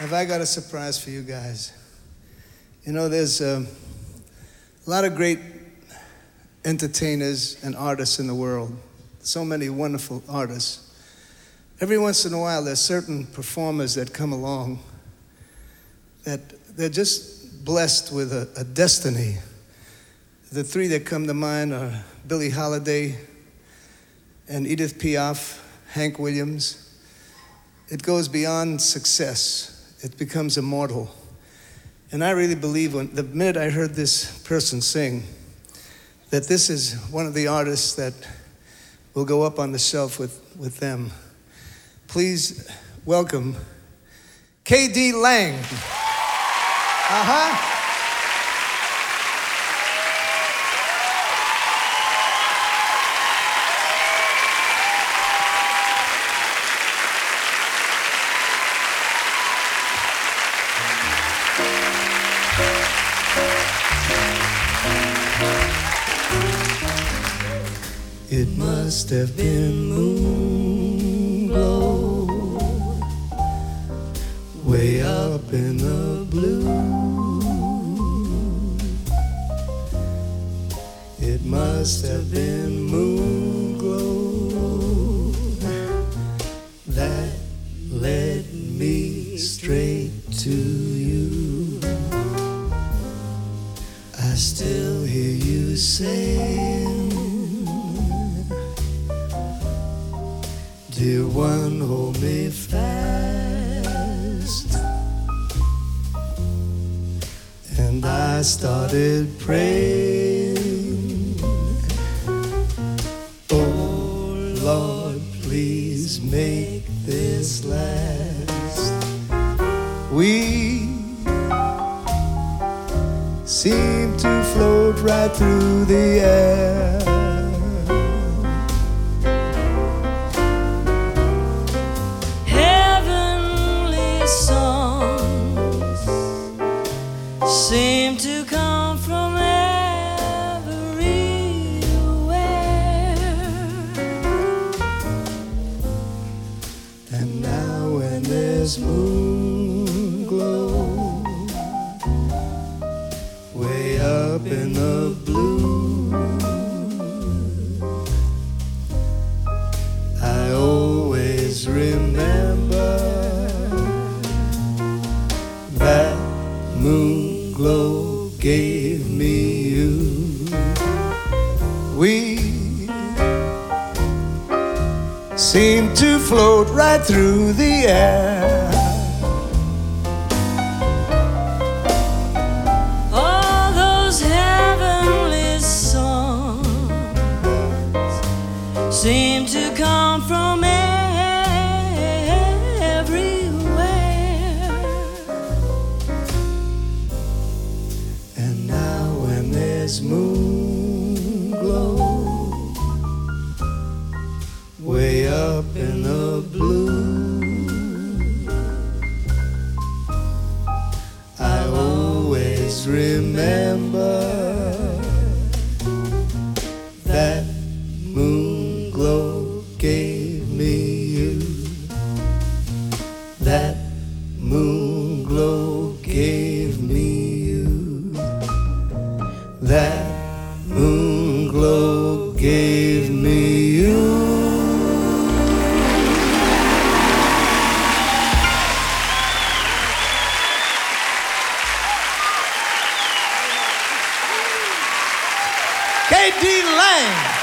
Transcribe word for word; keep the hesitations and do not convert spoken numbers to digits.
Have I got a surprise for you guys? You know, there's um, a lot of great entertainers and artists in the world. So many wonderful artists. Every once in a while, there's certain performers that come along that they're just blessed with a, a destiny. The three that come to mind are Billie Holiday and Edith Piaf, Hank Williams. It goes beyond success. It becomes immortal. And I really believe when the minute I heard this person sing, that this is one of the artists that will go up on the shelf with, with them. Please welcome K D Lang. Uh-huh. It must have been moon glow way up in the blue. It must have been moon glow that led me straight to you. I still hear you saying, dear one, hold me fast. And I started praying, oh Lord, please make this last. We seem to float right through the air. Seem to come from everywhere. And now when there's moon glow way up in the blue, I always remember that moon glow gave me you. We seem to float right through the air. All those heavenly songs seem to come from everywhere. And now when there's moon glow way up in the blue, I always remember that moon glow gave me you. That moon glow gave me you. That moon glow gave me you. K D Lang.